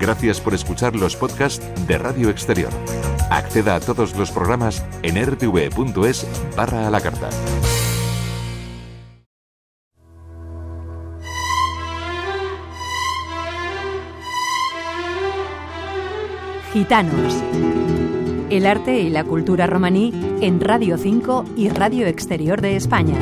Gracias por escuchar los podcasts de Radio Exterior. Acceda a todos los programas en rtv.es/a la carta. Gitanos. El arte y la cultura romaní en Radio 5 y Radio Exterior de España.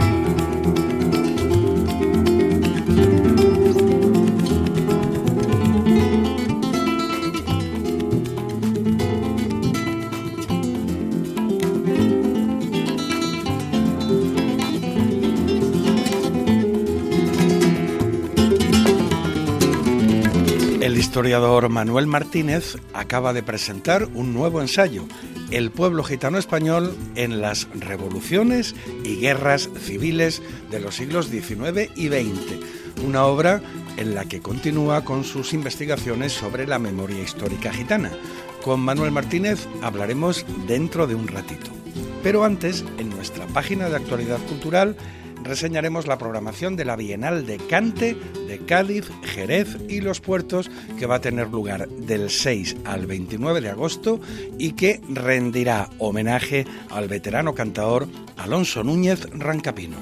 El historiador Manuel Martínez acaba de presentar un nuevo ensayo, El pueblo gitano español en las revoluciones y guerras civiles de los siglos XIX y XX, una obra en la que continúa con sus investigaciones sobre la memoria histórica gitana. Con Manuel Martínez hablaremos dentro de un ratito. Pero antes, en nuestra página de actualidad cultural, reseñaremos la programación de la Bienal de Cante de Cádiz, Jerez y Los Puertos, que va a tener lugar del 6 al 29 de agosto y que rendirá homenaje al veterano cantaor Alonso Núñez Rancapino.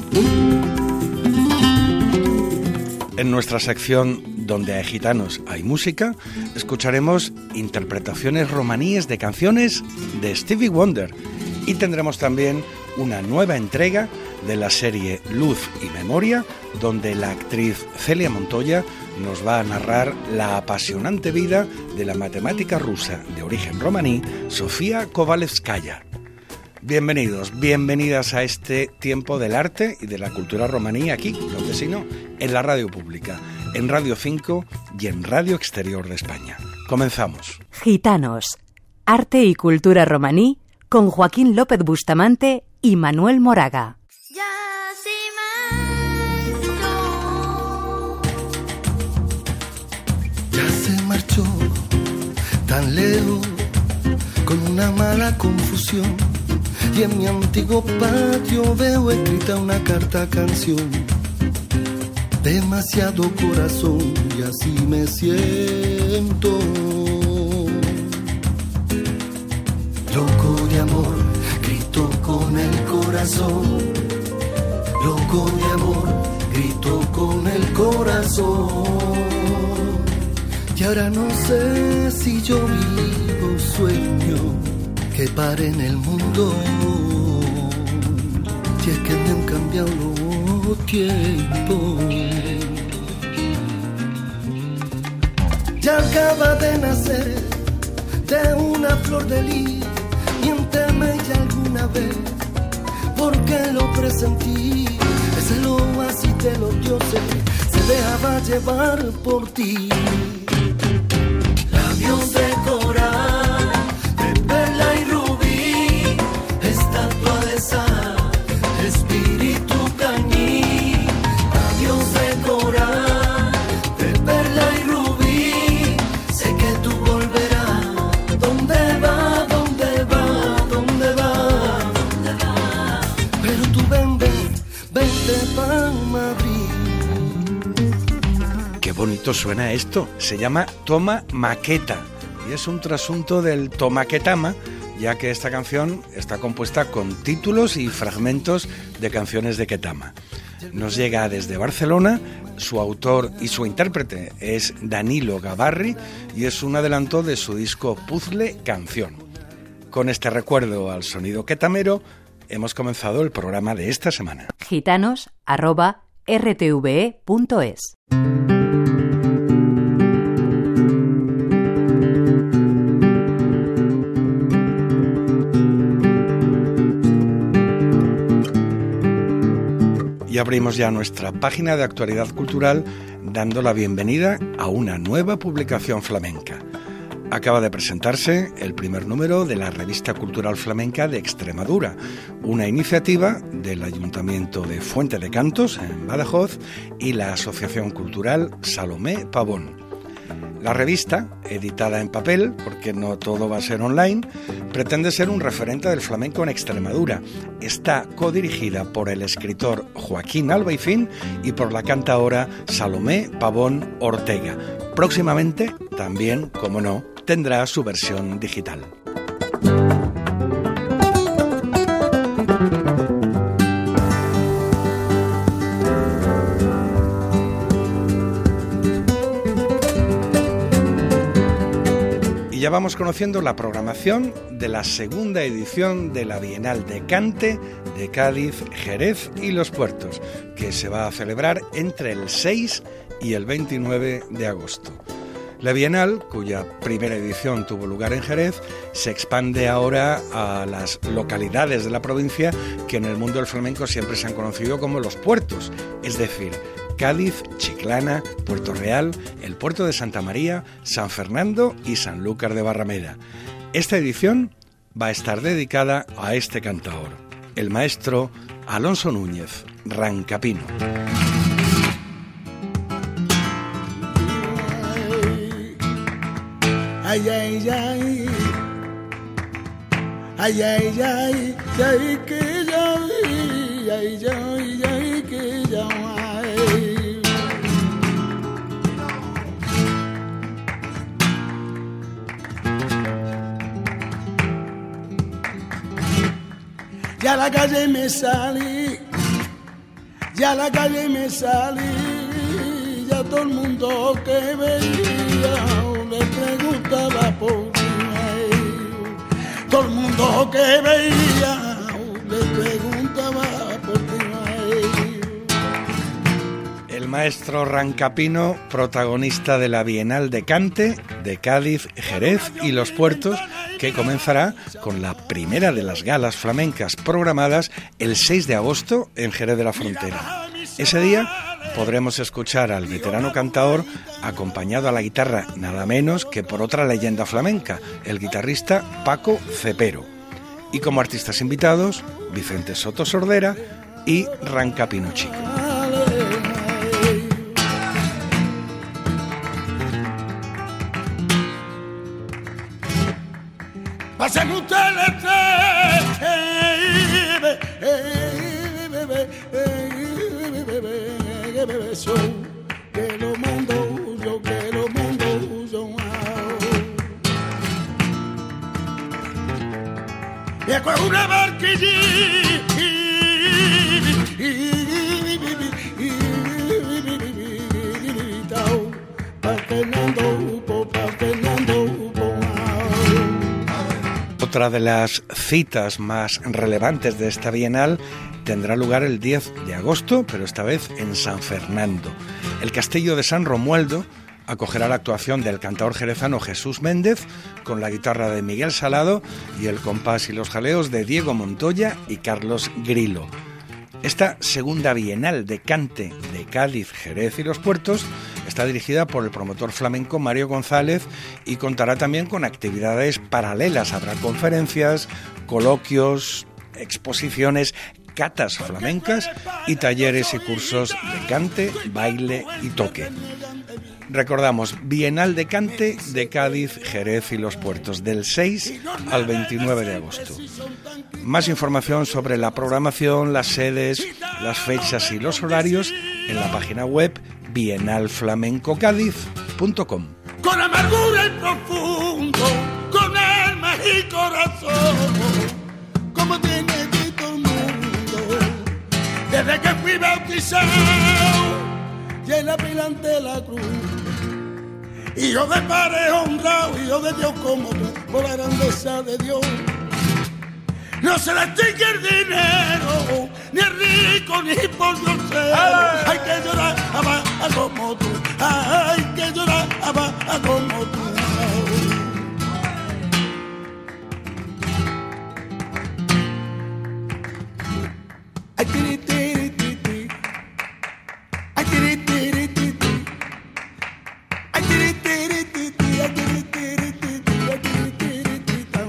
En nuestra sección Donde hay gitanos hay música, escucharemos interpretaciones romaníes de canciones de Stevie Wonder y tendremos también una nueva entrega de la serie Luz y Memoria, donde la actriz Celia Montoya nos va a narrar la apasionante vida de la matemática rusa de origen romaní, Sofía Kovalevskaya. Bienvenidos, bienvenidas a este tiempo del arte y de la cultura romaní aquí, donde si no, en la radio pública, en Radio 5 y en Radio Exterior de España. Comenzamos. Gitanos. Arte y cultura romaní con Joaquín López Bustamante y Manuel Moraga. Ya se marchó tan lejos con una mala confusión, y en mi antiguo patio veo escrita una carta canción. Demasiado corazón y así me siento. Loco de amor, grito con el corazón. Loco de amor, grito con el corazón. Y ahora no sé si yo vivo un sueño que pare en el mundo. Si es que me han cambiado los tiempos. Ya acaba de nacer de una flor de lis. Miénteme ya alguna vez, porque lo presentí. Es el oasis de los dioses, se dejaba llevar por ti. Labios de coral, de perla y rubí, estatua de sal, espíritu cañí. Labios de coral, de perla y rubí, sé que tú volverás. ¿Dónde va? ¿Dónde va? ¿Dónde va? ¿Dónde va? Pero tú vente pa' Madrid. Qué bonito suena esto. Se llama Toma Maqueta y es un trasunto del tomaquetama, ya que esta canción está compuesta con títulos y fragmentos de canciones de Ketama. Nos llega desde Barcelona, su autor y su intérprete es Danilo Gavarri y es un adelanto de su disco Puzzle Canción. Con este recuerdo al sonido ketamero, hemos comenzado el programa de esta semana. Gitanos@rtve.es. Y abrimos ya nuestra página de actualidad cultural dando la bienvenida a una nueva publicación flamenca. Acaba de presentarse el primer número de la Revista Cultural Flamenca de Extremadura, una iniciativa del Ayuntamiento de Fuente de Cantos, en Badajoz, y la Asociación Cultural Salomé Pavón. La revista, editada en papel, porque no todo va a ser online, pretende ser un referente del flamenco en Extremadura. Está codirigida por el escritor Joaquín Albaicín y por la cantaora Salomé Pavón Ortega. Próximamente, también, como no, tendrá su versión digital. Ya vamos conociendo la programación de la segunda edición de la Bienal de Cante de Cádiz, Jerez y Los Puertos, que se va a celebrar entre el 6 y el 29 de agosto. La Bienal, cuya primera edición tuvo lugar en Jerez, se expande ahora a las localidades de la provincia que en el mundo del flamenco siempre se han conocido como los puertos, es decir, Cádiz, Chiclana, Puerto Real, el puerto de Santa María, San Fernando y Sanlúcar de Barrameda. Esta edición va a estar dedicada a este cantaor, el maestro Alonso Núñez, Rancapino. Ay, ay, ay, ay, ay, ay, ay, que ya, ay, ay, ay, que ya, ay. Ya a la calle me salí, ya a la calle me salí, ya todo el mundo que veía le preguntaba por mí. Todo el mundo que veía le preguntaba por ti. El maestro Rancapino, protagonista de la Bienal de Cante de Cádiz, Jerez y Los Puertos, que comenzará con la primera de las galas flamencas programadas el 6 de agosto en Jerez de la Frontera. Ese día podremos escuchar al veterano cantaor acompañado a la guitarra nada menos que por otra leyenda flamenca, el guitarrista Paco Cepero. Y como artistas invitados, Vicente Soto Sordera y Rancapino Chico. Pasen ustedes que lo mando yo, que lo mando yo. Y es una barquilla Otra de las citas más relevantes de esta Bienal tendrá lugar el 10 de agosto, pero esta vez en San Fernando. El Castillo de San Romualdo acogerá la actuación del cantaor jerezano Jesús Méndez con la guitarra de Miguel Salado y el compás y los jaleos de Diego Montoya y Carlos Grilo. Esta segunda Bienal de Cante de Cádiz, Jerez y Los Puertos está dirigida por el promotor flamenco Mario González y contará también con actividades paralelas. Habrá conferencias, coloquios, exposiciones, catas flamencas y talleres y cursos de cante, baile y toque. Recordamos, Bienal de Cante de Cádiz, Jerez y Los Puertos, del 6 al 29 de agosto. Más información sobre la programación, las sedes, las fechas y los horarios en la página web bienalflamencocadiz.com. Con amargura y profundo, con alma y corazón, como tiene todo el mundo, desde que fui bautizado, y en la pila ante la cruz. Hijo de padre honrado, hijo de Dios como tú, por la grandeza de Dios. No se le extingue el dinero, ni el rico, ni por Dios. Hay que llorar a como tú, hay que llorar a como tú. Ay, tiri, tiri, tiri, tiri. Ay, tiri, tiri, tiri, tiri. Ay, tiri, tiri, tiri, tiri. Ay, tiri, tiri, tiri, tiri. Ay, tiri, tiri, tiri, tiri.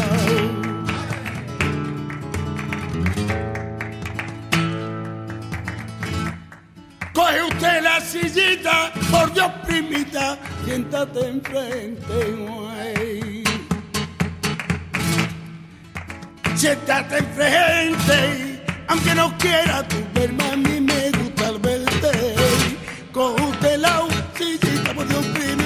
Coge usted la sillita, por Dios primita, siéntate enfrente, güey. Siéntate enfrente, aunque no quiera tú verme, a mí me gusta el verte. Coge usted la sillita, por Dios primita.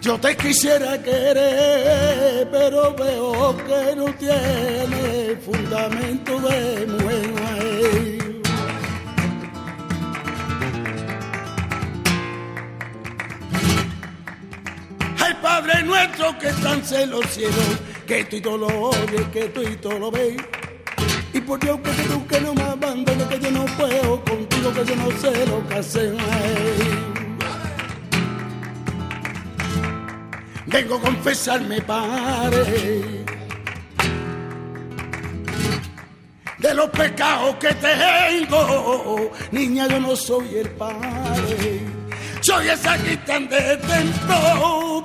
Yo te quisiera querer, pero veo que no tiene fundamento de mujer. Ay, Padre nuestro que estás en los cielos, que tú y todo lo oyes, que tú y todo lo ves. Y por Dios que tú que no me abandones, que yo no puedo contigo, que yo no sé lo que hacer. Vengo a confesarme, Padre, de los pecados que tengo. Niña, yo no soy el Padre, soy esa gitana de templo,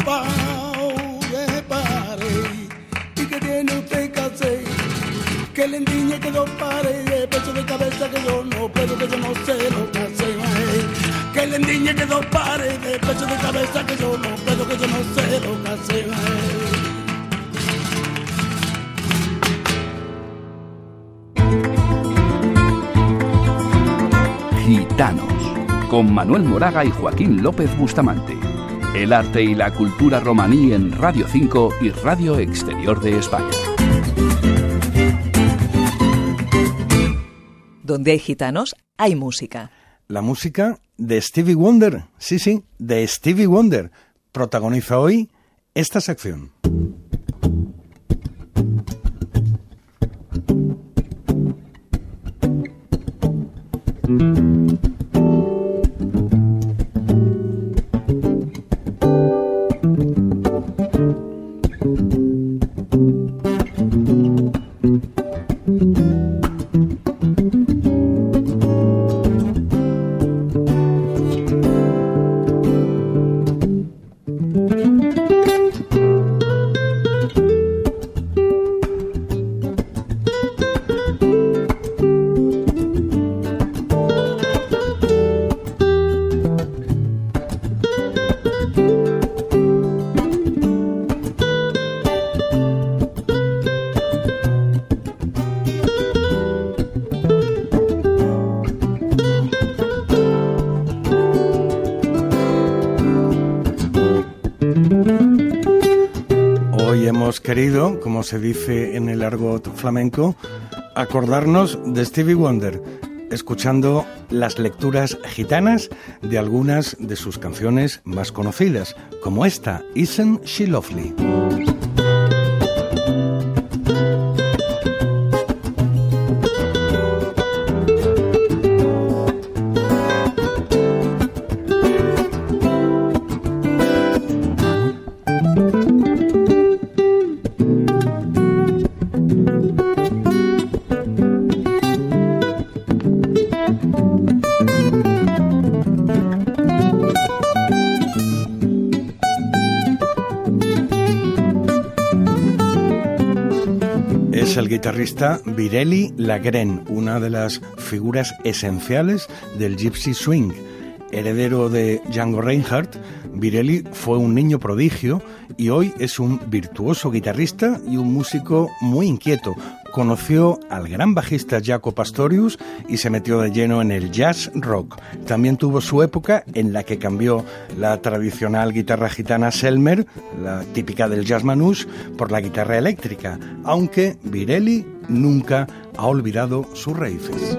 Padre, y que tiene usted que hacer, que le endiñe que dos pares de pecho de cabeza, que yo no puedo, que yo no sé lo que hacer. Que le endiñe que dos pares de pecho de cabeza, que yo no puedo, que yo no sé lo que hacer. Gitanos, con Manuel Moraga y Joaquín López Bustamante. El arte y la cultura romaní en Radio 5 y Radio Exterior de España. Donde hay gitanos, hay música. La música de Stevie Wonder, sí, de Stevie Wonder, protagoniza hoy esta sección. Querido, como se dice en el argot flamenco, acordarnos de Stevie Wonder, escuchando las lecturas gitanas de algunas de sus canciones más conocidas, como esta, Isn't She Lovely? El guitarrista Virelli Lagrène, una de las figuras esenciales del Gypsy Swing. Heredero de Django Reinhardt, Virelli fue un niño prodigio y hoy es un virtuoso guitarrista y un músico muy inquieto. Conoció al gran bajista Jaco Pastorius y se metió de lleno en el jazz rock. También tuvo su época en la que cambió la tradicional guitarra gitana Selmer, la típica del jazz manouche, por la guitarra eléctrica, aunque Virelli nunca ha olvidado sus raíces.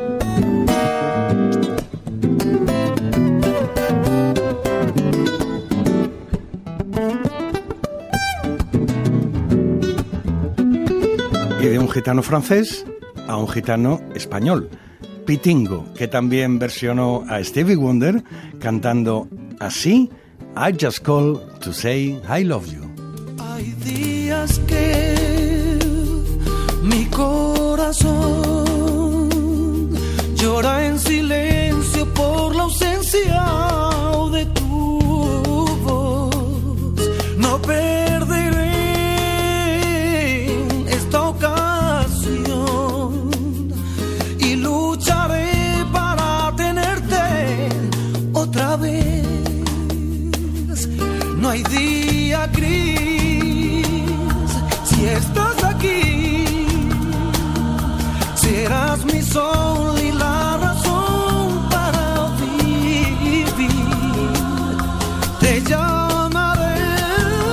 Y de un gitano francés a un gitano español, Pitingo, que también versionó a Stevie Wonder cantando así, I Just Call to Say I Love You. Hay días que mi corazón llora en silencio por la ausencia de tu voz. No perderé esta ocasión y lucharé para tenerte otra vez. No hay día gris si estás aquí. Serás mi sol y la razón para vivir. Te llamaré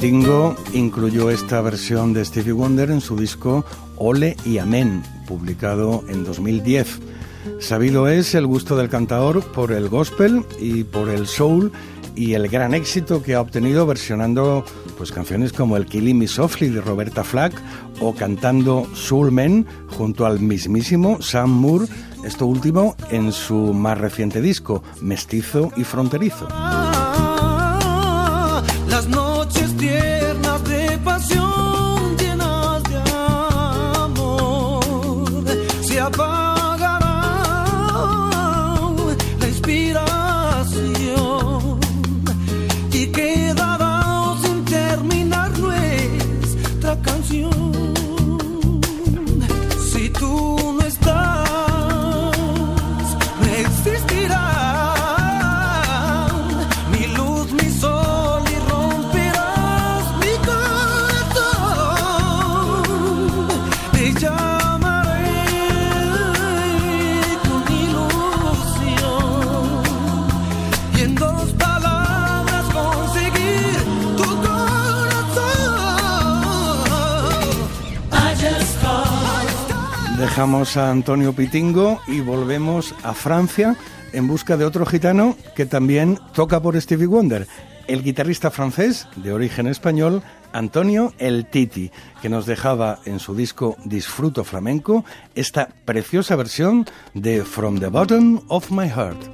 Pitingo incluyó esta versión de Stevie Wonder en su disco Ole y Amén, publicado en 2010. Sabido es el gusto del cantador por el gospel y por el soul y el gran éxito que ha obtenido versionando pues canciones como el Killing Me Softly de Roberta Flack o cantando Soul Men junto al mismísimo Sam Moore, esto último en su más reciente disco, Mestizo y Fronterizo. Las noches tiernas de pasión llenas de amor se apagará la inspiración y quedará sin terminar nuestra canción. Si tú no estás, no existirá mi luz, mi sol y romperás mi corazón. Te llamaré con ilusión y en dos palabras conseguir tu corazón. Dejamos a Antonio Pitingo y volvemos a Francia en busca de otro gitano que también toca por Stevie Wonder, el guitarrista francés de origen español Antonio El Titi, que nos dejaba en su disco Disfruto Flamenco esta preciosa versión de From the Bottom of My Heart.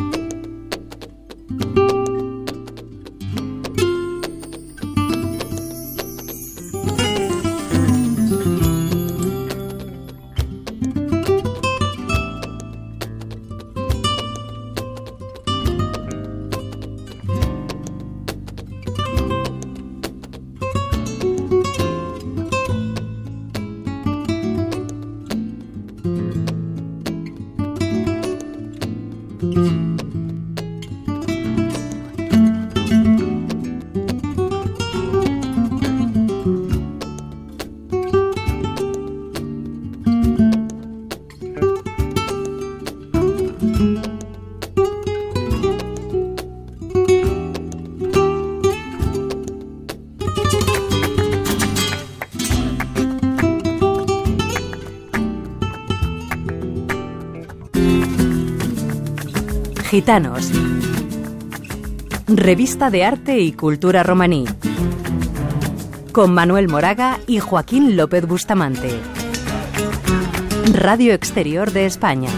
Gitanos. Revista de arte y cultura romaní. Con Manuel Moraga y Joaquín López Bustamante. Radio Exterior de España.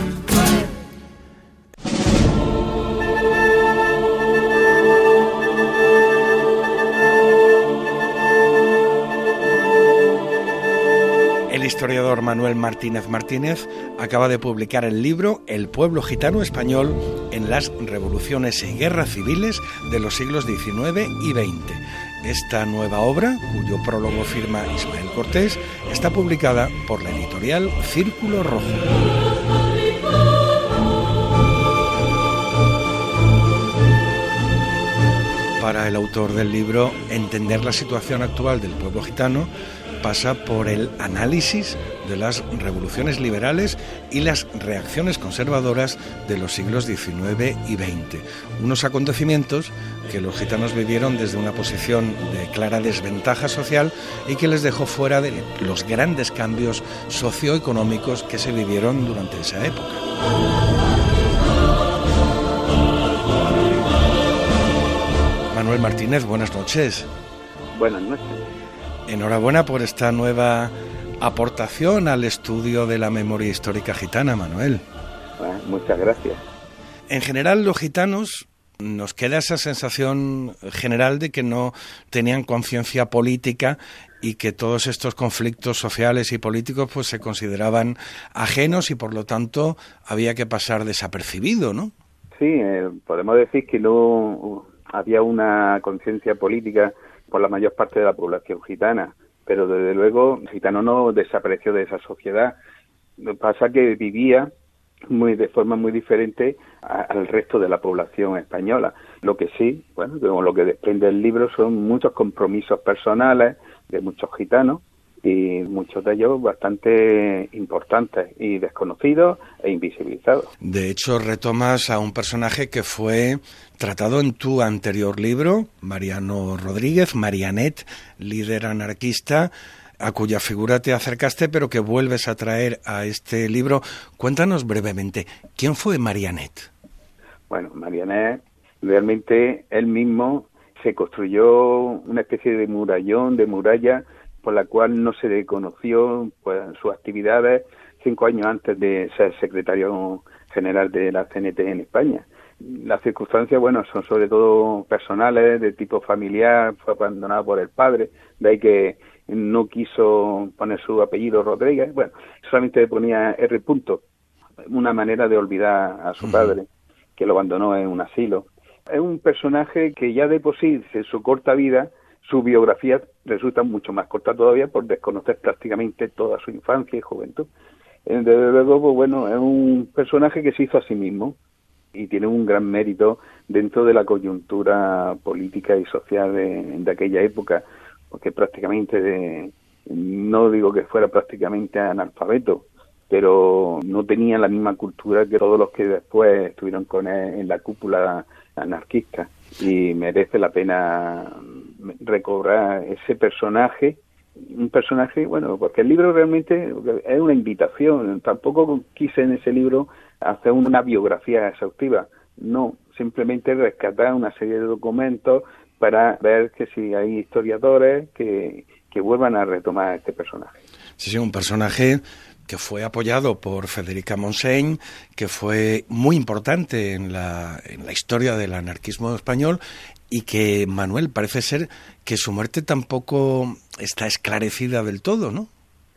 El historiador Manuel Martínez Martínez acaba de publicar el libro El pueblo gitano español en las revoluciones y guerras civiles de los siglos XIX y XX. Esta nueva obra, cuyo prólogo firma Ismael Cortés, está publicada por la editorial Círculo Rojo. Para el autor del libro, entender la situación actual del pueblo gitano pasa por el análisis de las revoluciones liberales y las reacciones conservadoras de los siglos XIX y XX. Unos acontecimientos que los gitanos vivieron desde una posición de clara desventaja social y que les dejó fuera de los grandes cambios socioeconómicos que se vivieron durante esa época. Manuel Martínez, buenas noches. Buenas noches. Enhorabuena por esta nueva aportación al estudio de la memoria histórica gitana, Manuel. Bueno, muchas gracias. En general, los gitanos, nos queda esa sensación general de que no tenían conciencia política y que todos estos conflictos sociales y políticos pues se consideraban ajenos y por lo tanto había que pasar desapercibido, ¿no? Sí, podemos decir que no había una conciencia política por la mayor parte de la población gitana, pero desde luego el gitano no desapareció de esa sociedad. Lo que pasa es que vivía de forma muy diferente al resto de la población española. Lo que sí, bueno, como lo que desprende el libro son muchos compromisos personales de muchos gitanos y muchos de ellos bastante importantes y desconocidos e invisibilizados. De hecho, retomas a un personaje que fue tratado en tu anterior libro, Mariano Rodríguez, Marianet, líder anarquista, a cuya figura te acercaste, pero que vuelves a traer a este libro. Cuéntanos brevemente, ¿quién fue Marianet? Bueno, Marianet, realmente él mismo se construyó una especie de murallón, de muralla, por la cual no se le conoció pues, sus actividades 5 años antes de ser secretario general de la CNT en España. Las circunstancias, bueno, son sobre todo personales, de tipo familiar, fue abandonado por el padre, de ahí que no quiso poner su apellido Rodríguez, bueno, solamente le ponía R. Una manera de olvidar a su padre, que lo abandonó en un asilo. Es un personaje que ya de por sí, en su corta vida, su biografía resulta mucho más corta todavía por desconocer prácticamente toda su infancia y juventud. Desde luego, pues bueno, es un personaje que se hizo a sí mismo y tiene un gran mérito dentro de la coyuntura política y social de aquella época, porque prácticamente, no digo que fuera prácticamente analfabeto, pero no tenía la misma cultura que todos los que después estuvieron con él en la cúpula anarquista, y merece la pena recobrar ese personaje, un personaje, bueno, porque el libro realmente es una invitación, tampoco quise en ese libro hacer una biografía exhaustiva, no, simplemente rescatar una serie de documentos para ver que si hay historiadores que vuelvan a retomar este personaje. Sí, un personaje que fue apoyado por Federica Montseny, que fue muy importante en la historia del anarquismo español, y que, Manuel, parece ser que su muerte tampoco está esclarecida del todo, ¿no?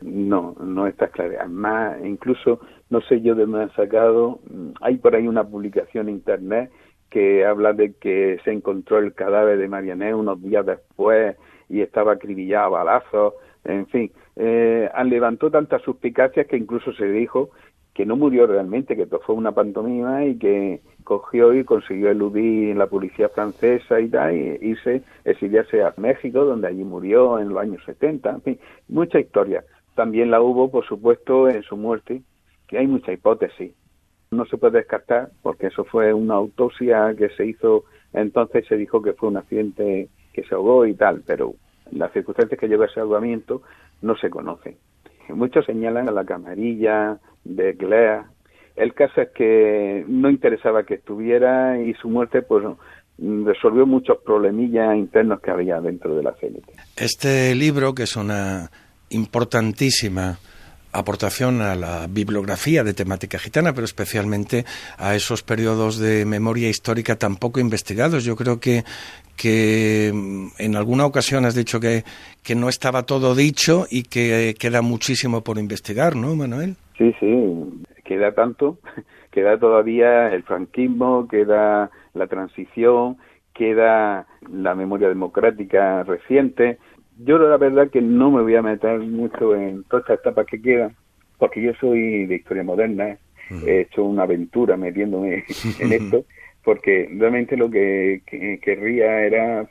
No está esclarecida. Además, incluso, no sé yo de dónde han sacado, hay por ahí una publicación en internet que habla de que se encontró el cadáver de Marianet unos días después y estaba acribillado a balazos, en fin. Levantó tantas suspicacias que incluso se dijo que no murió realmente, que todo fue una pantomima y que cogió y consiguió eludir la policía francesa y tal, y exiliarse a México, donde allí murió en los años 70, en fin, mucha historia. También la hubo, por supuesto, en su muerte, que hay mucha hipótesis. No se puede descartar, porque eso fue una autopsia que se hizo, entonces se dijo que fue un accidente que se ahogó y tal, pero las circunstancias que llevó a ese ahogamiento no se conocen. Muchos señalan a la camarilla de Glea. El caso es que no interesaba que estuviera y su muerte pues resolvió muchos problemillas internos que había dentro de la CNT. Este libro, que es una importantísima aportación a la bibliografía de temática gitana, pero especialmente a esos periodos de memoria histórica tan poco investigados. Yo creo que en alguna ocasión has dicho que no estaba todo dicho y que queda muchísimo por investigar, ¿no, Manuel? Sí, queda tanto, queda todavía el franquismo, queda la transición, queda la memoria democrática reciente. Yo la verdad que no me voy a meter mucho en todas estas etapas que quedan, porque yo soy de historia moderna, he hecho una aventura metiéndome en esto, porque realmente lo que quería era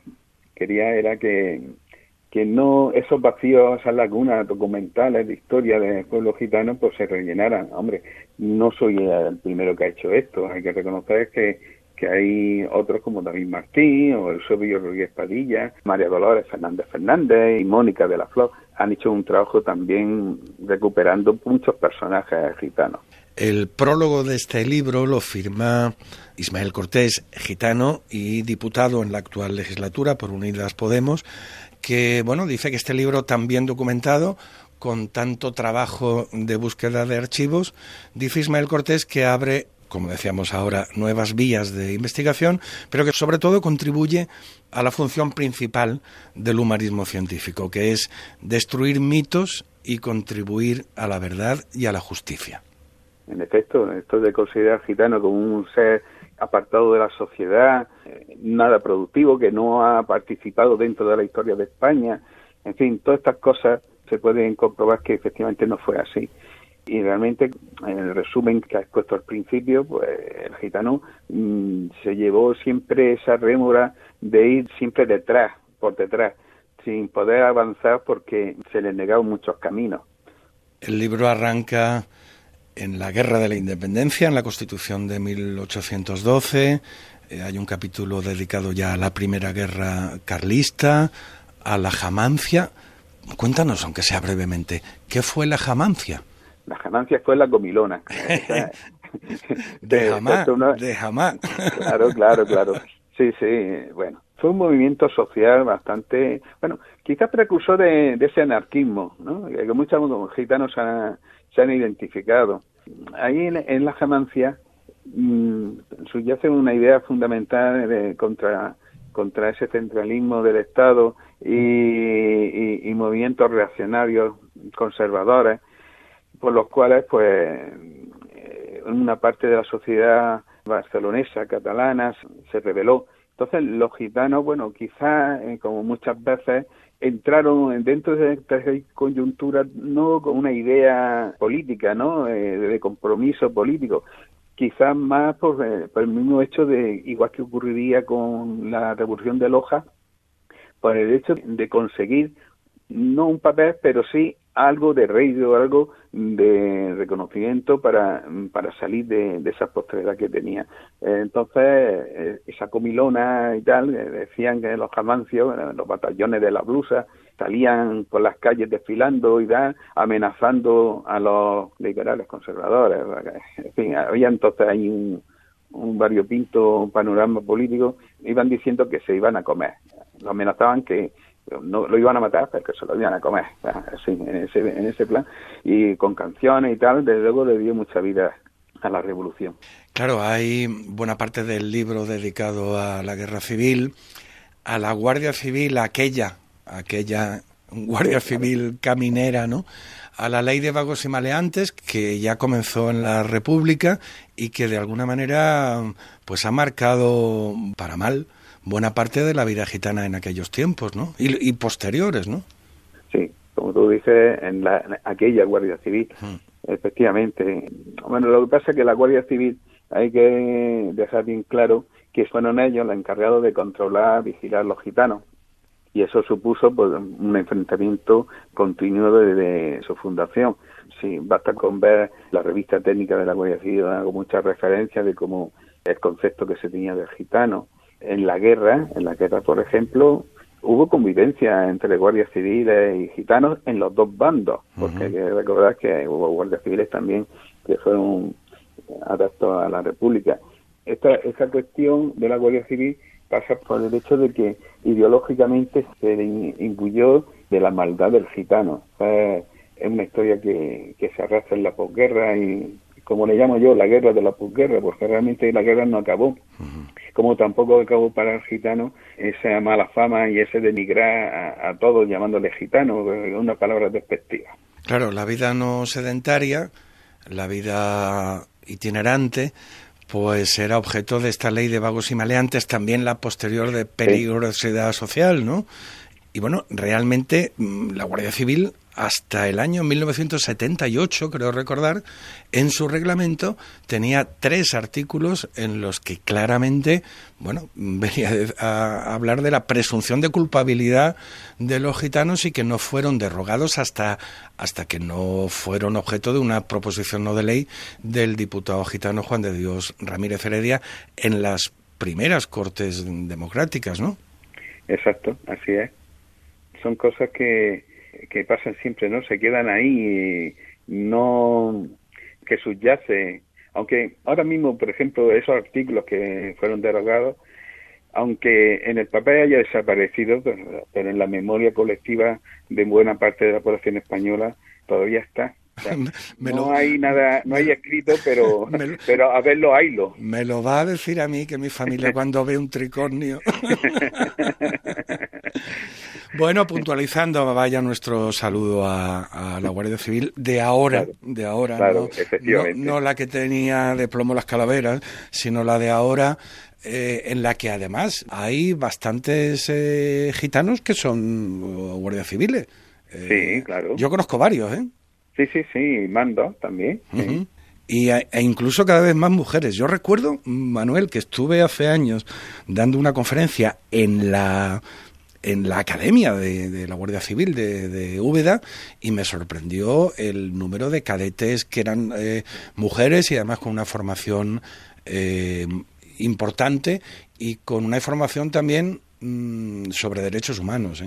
que no esos vacíos, esas lagunas documentales de historia del pueblo gitano pues se rellenaran. Hombre, no soy el primero que ha hecho esto, hay que reconocer que hay otros como David Martín o Eusebio Rodríguez Padilla, María Dolores Fernández y Mónica de la Flor han hecho un trabajo también recuperando muchos personajes gitanos. El prólogo de este libro lo firma Ismael Cortés, gitano y diputado en la actual legislatura por Unidas Podemos, que dice que este libro tan bien documentado, con tanto trabajo de búsqueda de archivos, dice Ismael Cortés que abre, como decíamos ahora, nuevas vías de investigación, pero que sobre todo contribuye a la función principal del humanismo científico, que es destruir mitos y contribuir a la verdad y a la justicia. En efecto, esto de considerar al gitano como un ser apartado de la sociedad, nada productivo, que no ha participado dentro de la historia de España, en fin, todas estas cosas se pueden comprobar que efectivamente no fue así. Y realmente, en el resumen que has puesto al principio, pues el gitano se llevó siempre esa rémora de ir siempre por detrás, sin poder avanzar porque se les negaron muchos caminos. El libro arranca en la Guerra de la Independencia, en la Constitución de 1812. Hay un capítulo dedicado ya a la Primera Guerra Carlista, a la Jamancia. Cuéntanos, aunque sea brevemente, ¿qué fue la Jamancia? La Jamancia fue la comilona. de jamás. Claro. Sí, bueno. Fue un movimiento social bastante, bueno, quizás precursor de ese anarquismo, ¿no? Que muchos gitanos se han identificado. Ahí en la Jamancia subyace una idea fundamental contra ese centralismo del Estado y movimientos reaccionarios conservadores, por los cuales, pues, una parte de la sociedad barcelonesa, catalana, se rebeló. Entonces, los gitanos, bueno, quizás, como muchas veces, entraron dentro de esta coyuntura no con una idea política, ¿no?, de compromiso político, quizás más por el mismo hecho de, igual que ocurriría con la Revolución de Loja, por el hecho de conseguir no un papel, pero sí algo de rédito, algo de reconocimiento para salir de esa posteridad que tenía. Entonces, esa comilona y tal, decían que los jamancios, los batallones de la blusa, salían por las calles desfilando y tal, amenazando a los liberales conservadores. En fin, había entonces ahí un variopinto panorama político. Iban diciendo que se iban a comer. Lo amenazaban que no lo iban a matar, pero que se lo iban a comer, así, en ese plan, y con canciones y tal. Desde luego le dio mucha vida a la revolución. Claro, hay buena parte del libro dedicado a la guerra civil, a la Guardia Civil, aquella Guardia Civil caminera, ¿no?, a la ley de vagos y maleantes, que ya comenzó en la República y que de alguna manera pues ha marcado para mal buena parte de la vida gitana en aquellos tiempos, ¿no?, y posteriores, ¿no? Sí, como tú dices, en aquella Guardia Civil, efectivamente. Bueno, lo que pasa es que la Guardia Civil, hay que dejar bien claro que fueron ellos los encargados de controlar, vigilar los gitanos, y eso supuso, pues, un enfrentamiento continuo desde su fundación. Sí, basta con ver la revista técnica de la Guardia Civil, hago muchas referencias de cómo el concepto que se tenía del gitano. En la guerra, por ejemplo, hubo convivencia entre guardias civiles y gitanos en los dos bandos, porque hay que recordar que hubo guardias civiles también que fueron adaptados a la República. Esta cuestión de la Guardia Civil pasa por el hecho de que ideológicamente se le imbuyó de la maldad del gitano. Es una historia que se arrastra en la posguerra y, como le llamo yo, la guerra de la posguerra, porque realmente la guerra no acabó. Como tampoco acabó para el gitano esa mala fama y ese denigrar a todos llamándole gitano, una palabra despectiva. Claro, la vida no sedentaria, la vida itinerante, pues era objeto de esta ley de vagos y maleantes, también la posterior de peligrosidad social, ¿no? Y bueno, realmente la Guardia Civil, hasta el año 1978, creo recordar, en su reglamento tenía 3 artículos en los que claramente, bueno, venía a hablar de la presunción de culpabilidad de los gitanos y que no fueron derogados hasta que no fueron objeto de una proposición no de ley del diputado gitano Juan de Dios Ramírez Heredia en las primeras Cortes democráticas, ¿no? Exacto, así es. Son cosas que pasan siempre, ¿no? Se quedan ahí y no, que subyace. Aunque ahora mismo, por ejemplo, esos artículos que fueron derogados, aunque en el papel haya desaparecido, pero en la memoria colectiva de buena parte de la población española todavía está. O sea, no hay nada, no hay escrito, pero a verlo haylo. Me lo va a decir a mí, que mi familia cuando ve un tricornio. Bueno, puntualizando, vaya nuestro saludo a la Guardia Civil de ahora, claro, ¿no? Efectivamente. No la que tenía de plomo las calaveras, sino la de ahora, en la que además hay bastantes gitanos que son guardias civiles. Sí, claro. Yo conozco varios, ¿eh? Sí, mando también. Sí. E incluso cada vez más mujeres. Yo recuerdo, Manuel, que estuve hace años dando una conferencia en la en la academia de la Guardia Civil de Úbeda, y me sorprendió el número de cadetes que eran mujeres y además con una formación importante y con una información también sobre derechos humanos.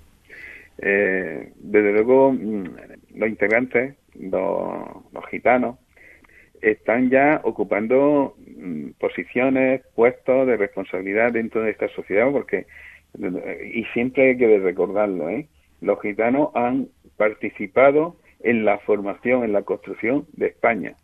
Desde luego, los integrantes, los gitanos, están ya ocupando posiciones, puestos de responsabilidad dentro de esta sociedad, porque, y siempre hay que recordarlo, los gitanos han participado en la formación, en la construcción de España,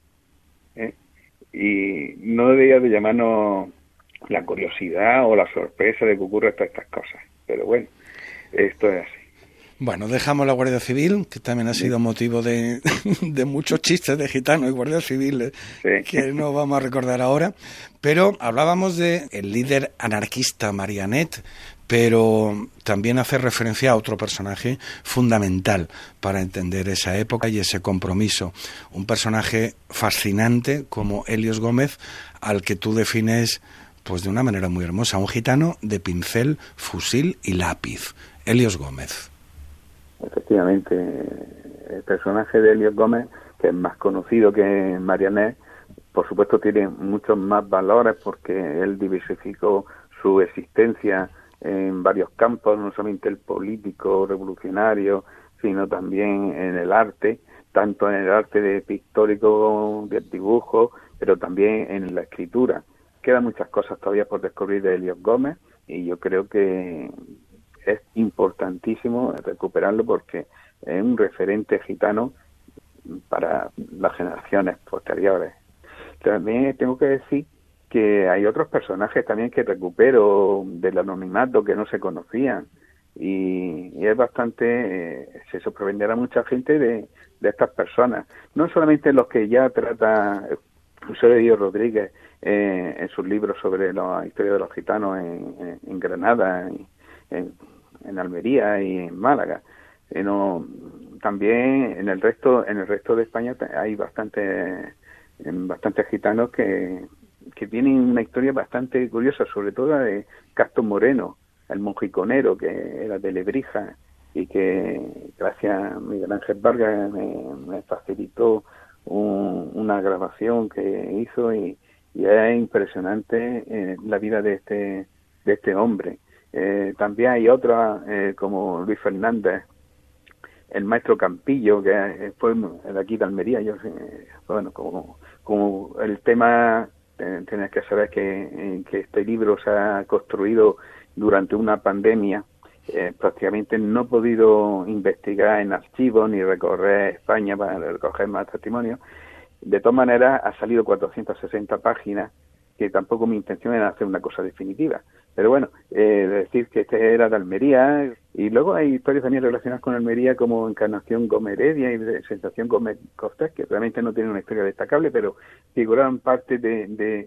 y no debería de llamarnos la curiosidad o la sorpresa de que ocurran todas estas cosas, pero bueno, esto es así. Bueno, dejamos la Guardia Civil, que también ha sido motivo de muchos chistes de gitanos y guardias civiles, que no vamos a recordar ahora, pero hablábamos de el líder anarquista Marianet, pero también hace referencia a otro personaje fundamental para entender esa época y ese compromiso, un personaje fascinante como Helios Gómez, al que tú defines pues de una manera muy hermosa, un gitano de pincel, fusil y lápiz. Helios Gómez. Efectivamente, el personaje de Helios Gómez, que es más conocido que Marianet, por supuesto tiene muchos más valores porque él diversificó su existencia en varios campos, no solamente el político, revolucionario, sino también en el arte, tanto en el arte de pictórico, del dibujo, pero también en la escritura. Quedan muchas cosas todavía por descubrir de Helios Gómez y yo creo que es importantísimo recuperarlo porque es un referente gitano para las generaciones posteriores. También tengo que decir que hay otros personajes también que recupero del anonimato que no se conocían y es bastante, se sorprenderá mucha gente de estas personas, no solamente los que ya trata José de Dios Rodríguez en sus libros sobre la historia de los gitanos en Granada, en Almería y en Málaga, sino también en el resto de España hay bastantes gitanos que tienen una historia bastante curiosa, sobre todo la de Castro Moreno, el monjiconero que era de Lebrija y que gracias a Miguel Ángel Vargas me facilitó una grabación que hizo y es impresionante la vida de este hombre. También hay otra como Luis Fernández, el maestro Campillo, que fue de aquí de Almería. Yo bueno, como el tema tenés que saber que este libro se ha construido durante una pandemia, prácticamente no he podido investigar en archivos ni recorrer España para recoger más testimonios. De todas maneras ha salido 460 páginas, que tampoco mi intención era hacer una cosa definitiva. Pero bueno, decir que este era de Almería, y luego hay historias también relacionadas con Almería como Encarnación Gómez Heredia y Sensación Gómez Cortés, que realmente no tienen una historia destacable, pero figuraban parte de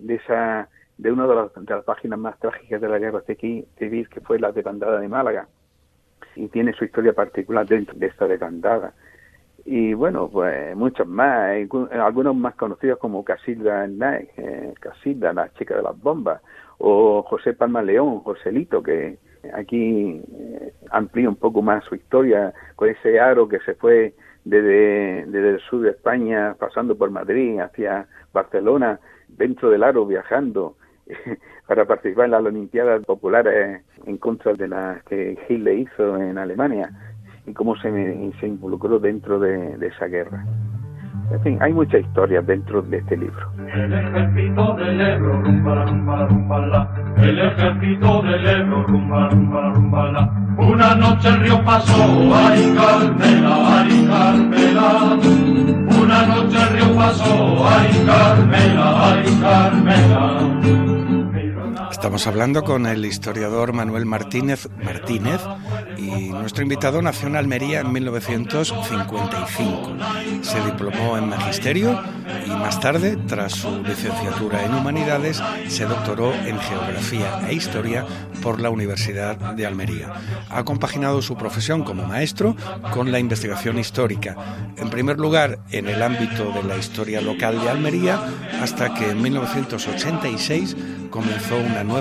una de las páginas más trágicas de la guerra civil, que fue la debandada de Málaga, y tiene su historia particular dentro de esta debandada. Y bueno, pues muchos más, algunos más conocidos como Casilda Knight, Casilda, la chica de las bombas, o José Palma León, Joselito, que aquí amplía un poco más su historia con ese aro que se fue desde el sur de España, pasando por Madrid hacia Barcelona, dentro del aro viajando para participar en las Olimpiadas Populares en contra de las que Hitler hizo en Alemania, y cómo se involucró dentro de esa guerra. En fin, hay muchas historias dentro de este libro. El ejército del Ebro, rumba, rumba, rumba, la. El ejército del Ebro, rumba, rumba, rumba, la. Una noche el río pasó, ay Carmela, ay Carmela. Una noche el río pasó, ay Carmela, ay Carmela. Estamos hablando con el historiador Manuel Martínez, y nuestro invitado nació en Almería en 1955. Se diplomó en Magisterio y más tarde, tras su licenciatura en Humanidades, se doctoró en Geografía e Historia por la Universidad de Almería. Ha compaginado su profesión como maestro con la investigación histórica, en primer lugar en el ámbito de la historia local de Almería, hasta que en 1986 comenzó una nueva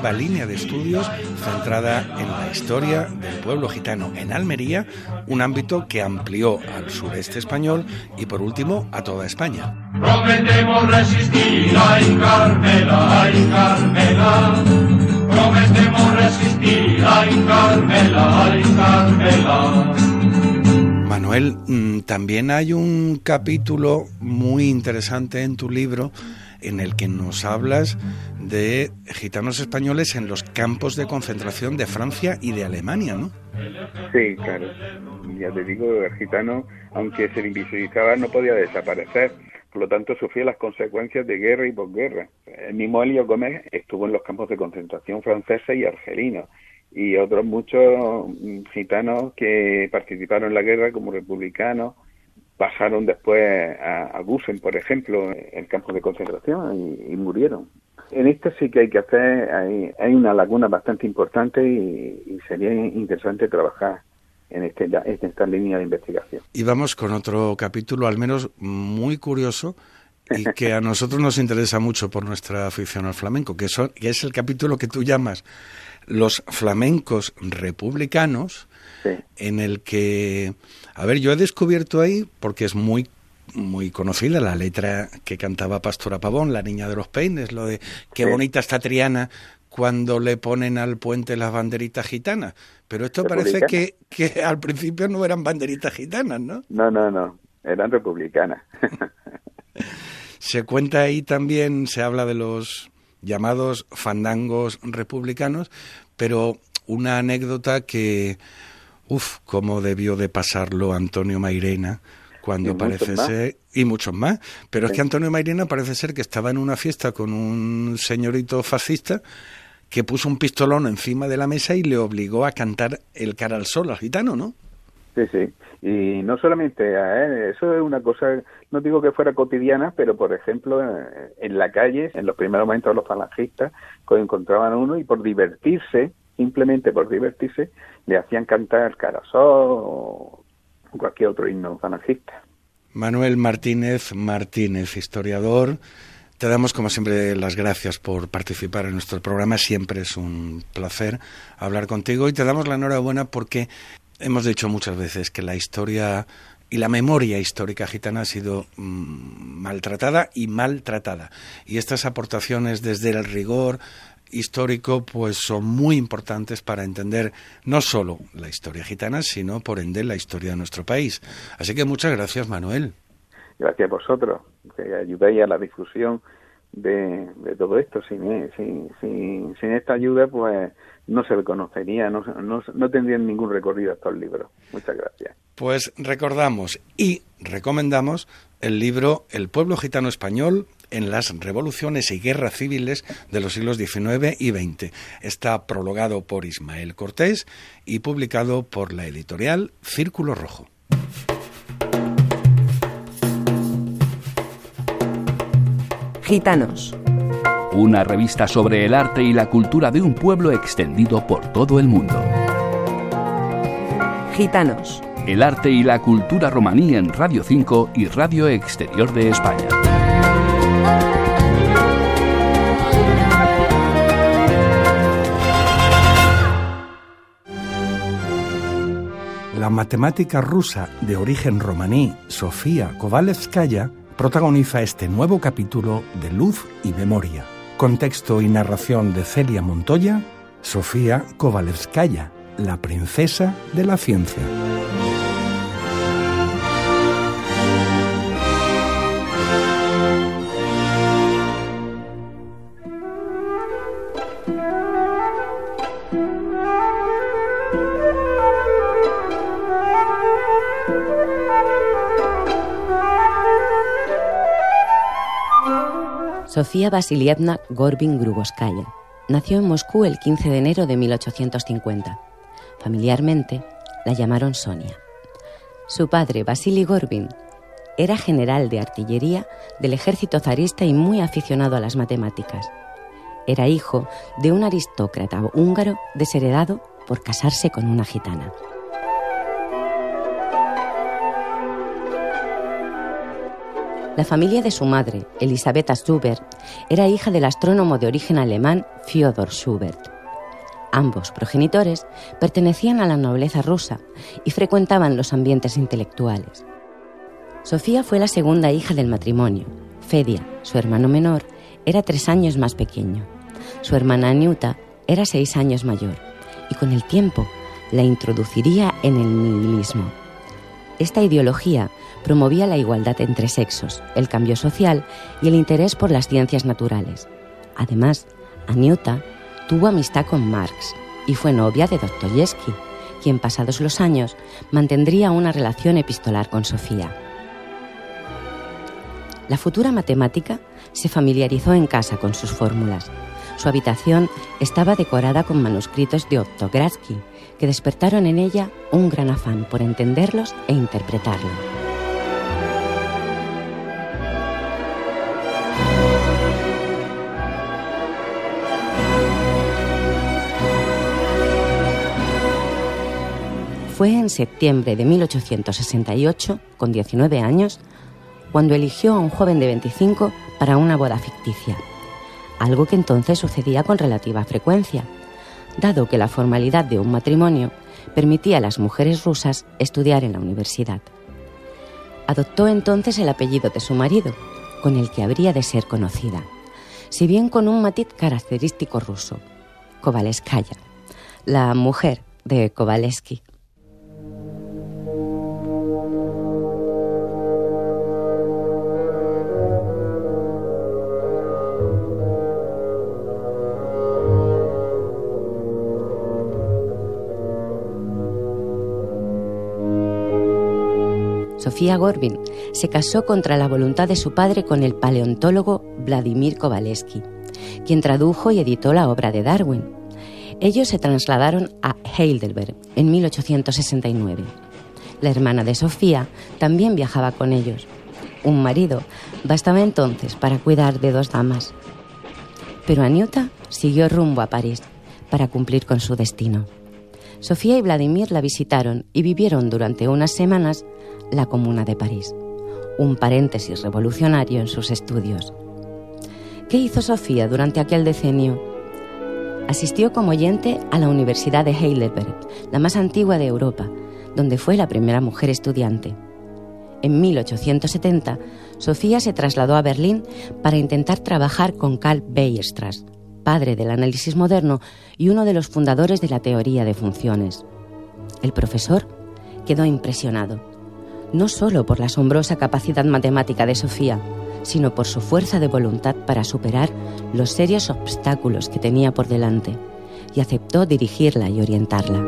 nueva línea de estudios centrada en la historia del pueblo gitano en Almería, un ámbito que amplió al sureste español y, por último, a toda España. Prometemos resistir, ay Carmela, ay Carmela. Prometemos resistir, ay Carmela, ay Carmela. Manuel, también hay un capítulo muy interesante en tu libro en el que nos hablas de gitanos españoles en los campos de concentración de Francia y de Alemania, ¿no? Sí, claro. Ya te digo, el gitano, aunque se le invisibilizaba, no podía desaparecer. Por lo tanto, sufría las consecuencias de guerra y posguerra. El mismo Elías Gómez estuvo en los campos de concentración franceses y argelinos, y otros muchos gitanos que participaron en la guerra como republicanos pasaron después a Gusen, por ejemplo, en campos de concentración y murieron. En esto sí que hay que hacer, hay una laguna bastante importante y sería interesante trabajar en esta línea de investigación. Y vamos con otro capítulo, al menos muy curioso, y que a nosotros nos interesa mucho por nuestra afición al flamenco, que es el capítulo que tú llamas Los flamencos republicanos, sí, en el que, a ver, yo he descubierto ahí, porque es muy muy conocida la letra que cantaba Pastora Pavón, la niña de los peines, lo de qué bonita está Triana cuando le ponen al puente las banderitas gitanas, pero esto parece que al principio no eran banderitas gitanas, ¿no? No, eran republicanas. Se cuenta ahí también, se habla de los llamados fandangos republicanos, pero una anécdota que, cómo debió de pasarlo Antonio Mairena, cuando parece ser, y muchos más, pero sí, es que Antonio Mairena parece ser que estaba en una fiesta con un señorito fascista que puso un pistolón encima de la mesa y le obligó a cantar El cara al sol al gitano, ¿no? Sí, y no solamente a él, eso es una cosa, no digo que fuera cotidiana, pero por ejemplo en la calle, en los primeros momentos los falangistas, encontraban a uno y por divertirse, simplemente por divertirse, le hacían cantar El cara al sol o cualquier otro himno falangista. Manuel Martínez, historiador, te damos como siempre las gracias por participar en nuestro programa, siempre es un placer hablar contigo y te damos la enhorabuena porque hemos dicho muchas veces que la historia y la memoria histórica gitana ha sido maltratada y estas aportaciones desde el rigor histórico pues son muy importantes para entender no solo la historia gitana, sino por ende la historia de nuestro país. Así que muchas gracias, Manuel. Gracias a vosotros, que ayudáis a la difusión de todo esto. Sin esta ayuda pues no se reconocería, no tendrían ningún recorrido estos libros. Muchas gracias. Pues recordamos y recomendamos el libro El pueblo gitano español en las revoluciones y guerras civiles de los siglos XIX y XX. Está prologado por Ismael Cortés y publicado por la editorial Círculo Rojo. Gitanos. Una revista sobre el arte y la cultura de un pueblo extendido por todo el mundo. Gitanos. El arte y la cultura romaní en Radio 5 y Radio Exterior de España. La matemática rusa de origen romaní, Sofía Kovalevskaya, protagoniza este nuevo capítulo de Luz y Memoria. Con texto y narración de Celia Montoya, Sofía Kovalevskaya, la princesa de la ciencia. Sofía Vasilievna Gorbin-Gruboskaya nació en Moscú el 15 de enero de 1850. Familiarmente la llamaron Sonia. Su padre, Vasily Gorbin, era general de artillería del ejército zarista y muy aficionado a las matemáticas. Era hijo de un aristócrata húngaro desheredado por casarse con una gitana. La familia de su madre, Elisabetta Schubert, era hija del astrónomo de origen alemán Fyodor Schubert. Ambos progenitores pertenecían a la nobleza rusa y frecuentaban los ambientes intelectuales. Sofía fue la segunda hija del matrimonio. Fedia, su hermano menor, era 3 años más pequeño. Su hermana Aniuta era 6 años mayor y con el tiempo la introduciría en el nihilismo. Esta ideología promovía la igualdad entre sexos, el cambio social y el interés por las ciencias naturales. Además, Aniuta tuvo amistad con Marx y fue novia de Dostoyevsky, quien pasados los años mantendría una relación epistolar con Sofía. La futura matemática se familiarizó en casa con sus fórmulas. Su habitación estaba decorada con manuscritos de Otto Gradsky, que despertaron en ella un gran afán por entenderlos e interpretarlos. Fue en septiembre de 1868, con 19 años, cuando eligió a un joven de 25 para una boda ficticia, algo que entonces sucedía con relativa frecuencia, dado que la formalidad de un matrimonio permitía a las mujeres rusas estudiar en la universidad. Adoptó entonces el apellido de su marido, con el que habría de ser conocida, si bien con un matiz característico ruso, Kovalevskaya, la mujer de Kovalevsky. Sofía Gorbin se casó contra la voluntad de su padre con el paleontólogo Vladimir Kovalevsky, quien tradujo y editó la obra de Darwin. Ellos se trasladaron a Heidelberg en 1869. La hermana de Sofía también viajaba con ellos. Un marido bastaba entonces para cuidar de 2 damas. Pero Aniuta siguió rumbo a París para cumplir con su destino. Sofía y Vladimir la visitaron y vivieron durante unas semanas la Comuna de París, un paréntesis revolucionario en sus estudios. ¿Qué hizo Sofía durante aquel decenio? Asistió como oyente a la Universidad de Heidelberg, la más antigua de Europa, donde fue la primera mujer estudiante. En 1870, Sofía se trasladó a Berlín para intentar trabajar con Karl Weierstrass, padre del análisis moderno y uno de los fundadores de la teoría de funciones. El profesor quedó impresionado, no solo por la asombrosa capacidad matemática de Sofía, sino por su fuerza de voluntad para superar los serios obstáculos que tenía por delante, y aceptó dirigirla y orientarla.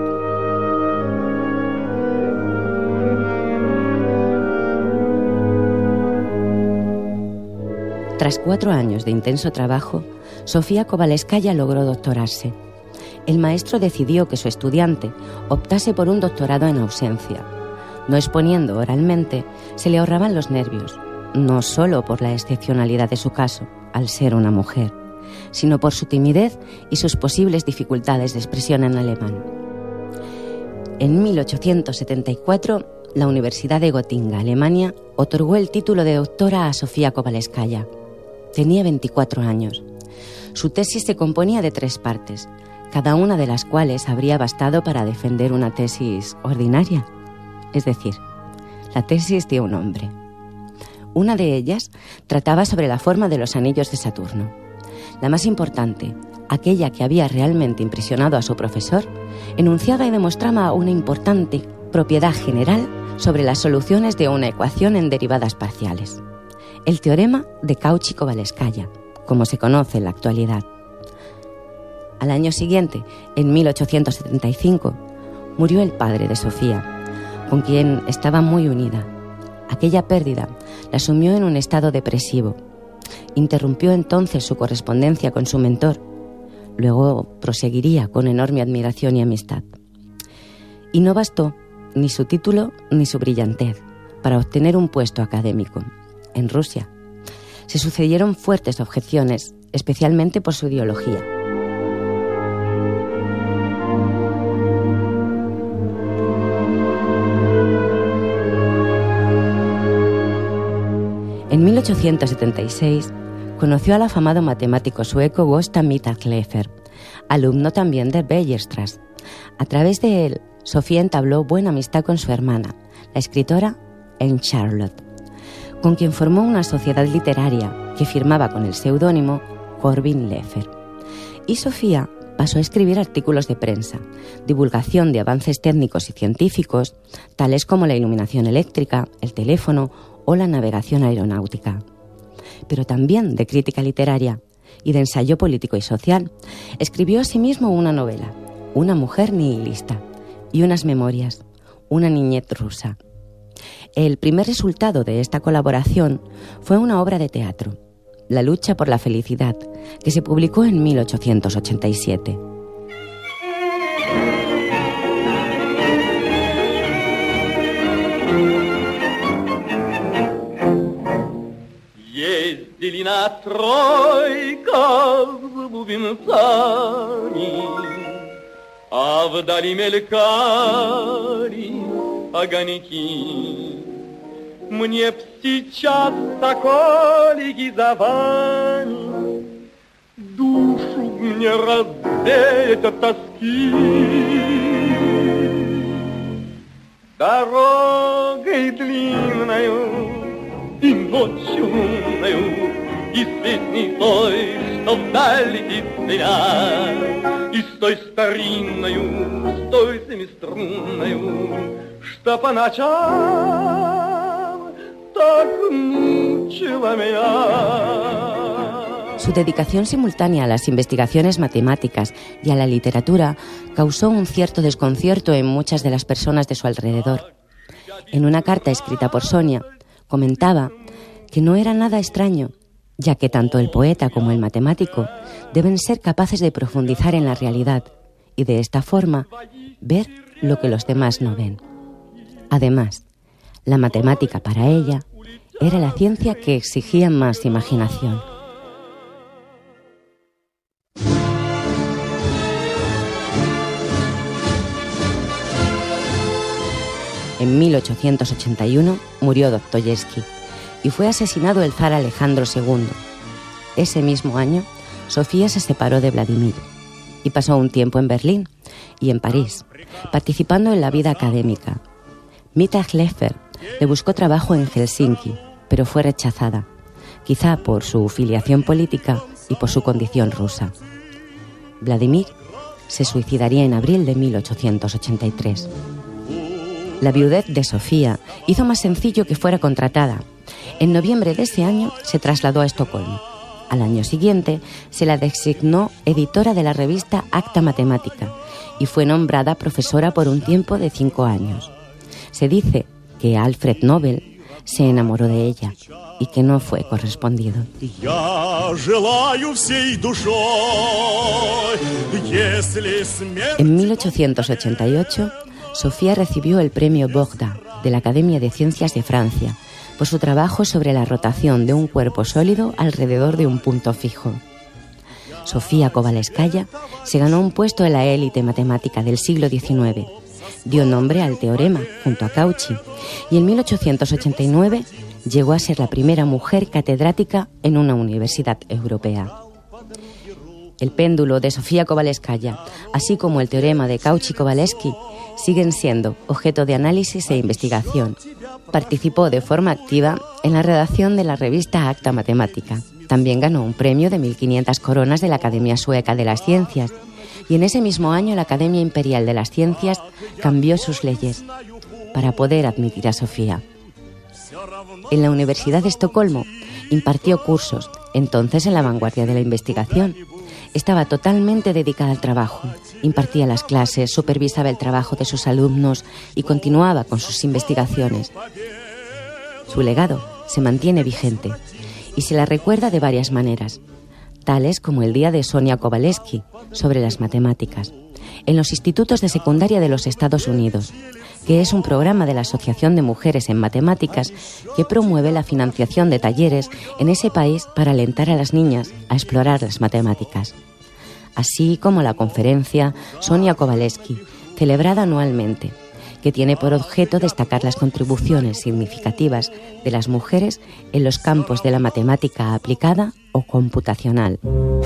Tras 4 años de intenso trabajo, Sofía Kovalevskaya logró doctorarse. El maestro decidió que su estudiante optase por un doctorado en ausencia. No exponiendo oralmente, se le ahorraban los nervios, no solo por la excepcionalidad de su caso, al ser una mujer, sino por su timidez y sus posibles dificultades de expresión en alemán. En 1874, la Universidad de Gotinga, Alemania, otorgó el título de doctora a Sofía Kovalevskaya. Tenía 24 años. Su tesis se componía de 3 partes, cada una de las cuales habría bastado para defender una tesis ordinaria. Es decir, la tesis de un hombre. Una de ellas trataba sobre la forma de los anillos de Saturno. La más importante, aquella que había realmente impresionado a su profesor, enunciaba y demostraba una importante propiedad general sobre las soluciones de una ecuación en derivadas parciales. El teorema de Cauchy-Kovalevskaya, como se conoce en la actualidad. Al año siguiente, en 1875, murió el padre de Sofía, con quien estaba muy unida. Aquella pérdida la sumió en un estado depresivo. Interrumpió entonces su correspondencia con su mentor. Luego proseguiría con enorme admiración y amistad. Y no bastó ni su título ni su brillantez para obtener un puesto académico en Rusia. Se sucedieron fuertes objeciones, especialmente por su ideología. En 1876 conoció al afamado matemático sueco Gösta Mittag-Leffler, alumno también de Weierstrass. A través de él, Sofía entabló buena amistad con su hermana, la escritora Anne Charlotte, con quien formó una sociedad literaria que firmaba con el seudónimo Corbin Leffer. Y Sofía pasó a escribir artículos de prensa, divulgación de avances técnicos y científicos, tales como la iluminación eléctrica, el teléfono o la navegación aeronáutica. Pero también de crítica literaria y de ensayo político y social. Escribió asimismo una novela, Una mujer nihilista, y unas memorias, Una niñez rusa. El primer resultado de esta colaboración fue una obra de teatro, La lucha por la felicidad, que se publicó en 1887. Ездили на тройках с бубенцами, а вдали мелькали огоньки. Мне б сейчас соколики за вами, душу мне развеять от тоски. Дорогой длинною и ночью лунною, и светлей той, что вдаль летит меня, и с той старинною, с той семиструнною, что по ночам так мучила меня. Su dedicación simultánea a las investigaciones matemáticas y a la literatura causó un cierto desconcierto en muchas de las personas de su alrededor. En una carta escrita por Sonia, comentaba que no era nada extraño, ya que tanto el poeta como el matemático deben ser capaces de profundizar en la realidad y de esta forma ver lo que los demás no ven. Además, la matemática para ella era la ciencia que exigía más imaginación. En 1881 murió Dostoyevski y fue asesinado el zar Alejandro II. Ese mismo año, Sofía se separó de Vladimir y pasó un tiempo en Berlín y en París, participando en la vida académica. Mittag-Leffler le buscó trabajo en Helsinki, pero fue rechazada, quizá por su filiación política y por su condición rusa. Vladimir se suicidaría en abril de 1883. La viudez de Sofía hizo más sencillo que fuera contratada. En noviembre de ese año se trasladó a Estocolmo. Al año siguiente se la designó editora de la revista Acta Matemática y fue nombrada profesora por un tiempo de 5 años. Se dice que Alfred Nobel se enamoró de ella y que no fue correspondido. En 1888, Sofía recibió el premio Bogda de la Academia de Ciencias de Francia por su trabajo sobre la rotación de un cuerpo sólido alrededor de un punto fijo. Sofía Kovalevskaya se ganó un puesto en la élite matemática del siglo XIX, dio nombre al teorema junto a Cauchy y en 1889 llegó a ser la primera mujer catedrática en una universidad europea. El péndulo de Sofía Kovalevskaya, así como el teorema de Cauchy-Kovalevsky, siguen siendo objeto de análisis e investigación. Participó de forma activa en la redacción de la revista Acta Matemática. También ganó un premio de 1.500 coronas de la Academia Sueca de las Ciencias y en ese mismo año la Academia Imperial de las Ciencias cambió sus leyes para poder admitir a Sofía. En la Universidad de Estocolmo impartió cursos, entonces en la vanguardia de la investigación. Estaba totalmente dedicada al trabajo, impartía las clases, supervisaba el trabajo de sus alumnos y continuaba con sus investigaciones. Su legado se mantiene vigente y se la recuerda de varias maneras, tales como el Día de Sonia Kovalevsky sobre las matemáticas, en los institutos de secundaria de los Estados Unidos, que es un programa de la Asociación de Mujeres en Matemáticas que promueve la financiación de talleres en ese país para alentar a las niñas a explorar las matemáticas. Así como la conferencia Sonia Kovalevsky, celebrada anualmente, que tiene por objeto destacar las contribuciones significativas de las mujeres en los campos de la matemática aplicada o computacional.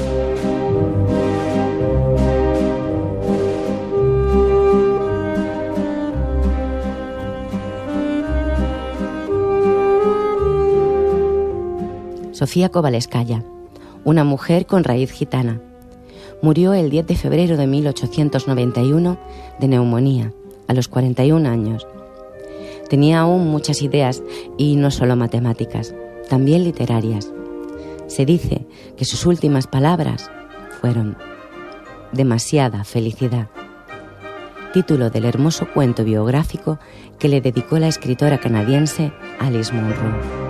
Sofía Kovalevskaya, una mujer con raíz gitana. Murió el 10 de febrero de 1891 de neumonía, a los 41 años. Tenía aún muchas ideas, y no solo matemáticas, también literarias. Se dice que sus últimas palabras fueron «demasiada felicidad», título del hermoso cuento biográfico que le dedicó la escritora canadiense Alice Munro.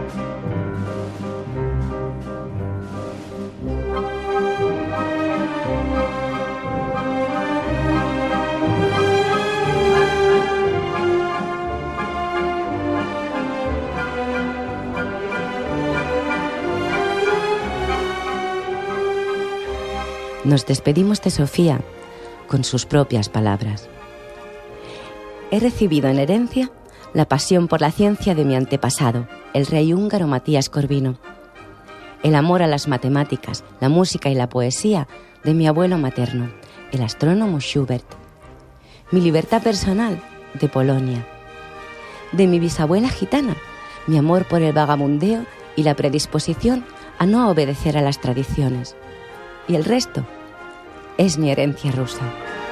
Nos despedimos de Sofía con sus propias palabras. He recibido en herencia la pasión por la ciencia de mi antepasado, el rey húngaro Matías Corvino, el amor a las matemáticas, la música y la poesía de mi abuelo materno, el astrónomo Schubert, mi libertad personal de Polonia, de mi bisabuela gitana, mi amor por el vagabundeo y la predisposición a no obedecer a las tradiciones. Y el resto es mi herencia rusa.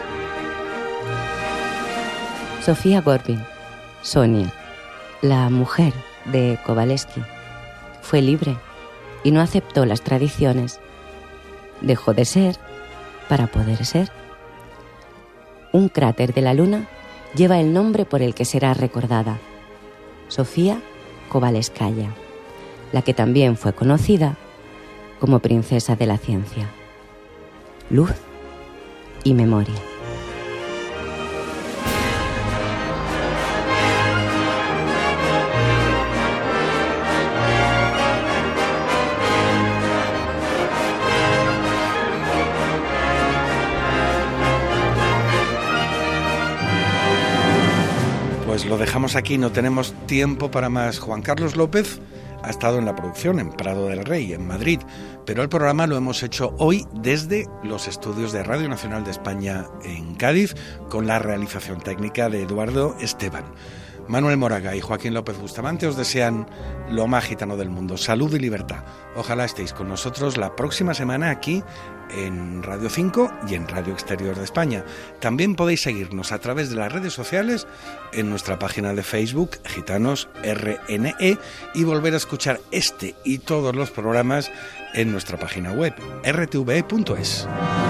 Sofía Górbin, Sonia, la mujer de Kovalevsky, fue libre y no aceptó las tradiciones. Dejó de ser para poder ser. Un cráter de la luna lleva el nombre por el que será recordada: Sofía Kovalevskaya, la que también fue conocida como princesa de la ciencia. Luz y memoria. Pues lo dejamos aquí, no tenemos tiempo para más. Juan Carlos López ha estado en la producción en Prado del Rey, en Madrid, pero el programa lo hemos hecho hoy desde los estudios de Radio Nacional de España en Cádiz, con la realización técnica de Eduardo Esteban. Manuel Moraga y Joaquín López Bustamante os desean lo más gitano del mundo, salud y libertad. Ojalá estéis con nosotros la próxima semana aquí en Radio 5 y en Radio Exterior de España. También podéis seguirnos a través de las redes sociales, en nuestra página de Facebook, Gitanos RNE, y volver a escuchar este y todos los programas en nuestra página web, rtve.es.